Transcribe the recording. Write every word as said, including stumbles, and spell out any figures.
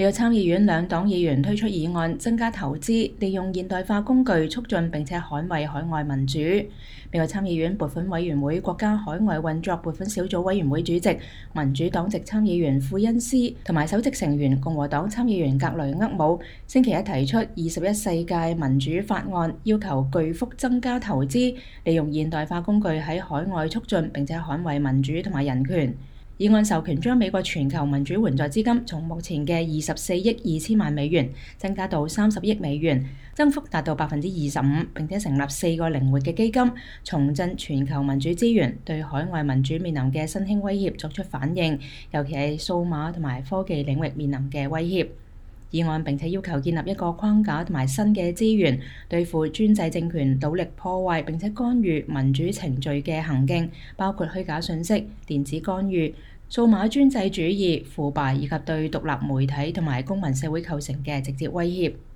美國參議院兩黨議員推出議案，增加投資，利用現代化工具促進並且捍衛海外民主。美國參議院撥款委員會國家海外運作撥款小組委員會主席、民主黨籍參議員庫恩斯同埋首席成員共和黨參議員格雷厄姆星期一提出二十一世紀民主法案，要求巨幅增加投資，利用現代化工具喺海外促進並且捍衛民主同埋人權。議案授權將美國全球民主援助資金從目前嘅二十四億二千萬美元增加到三十億美元，增幅達到百分之二十五，並且成立四個靈活嘅基金，重振全球民主資源，對海外民主面臨嘅新興威脅作出反應，尤其係數碼同埋科技領域面臨嘅威脅。議案並且要求建立一個框架同埋新嘅資源，對付專制政權努力破壞並且干預民主程序嘅行徑，包括虛假信息、電子干預、數碼專制主義、腐敗以及對獨立媒體同埋公民社會構成嘅直接威脅。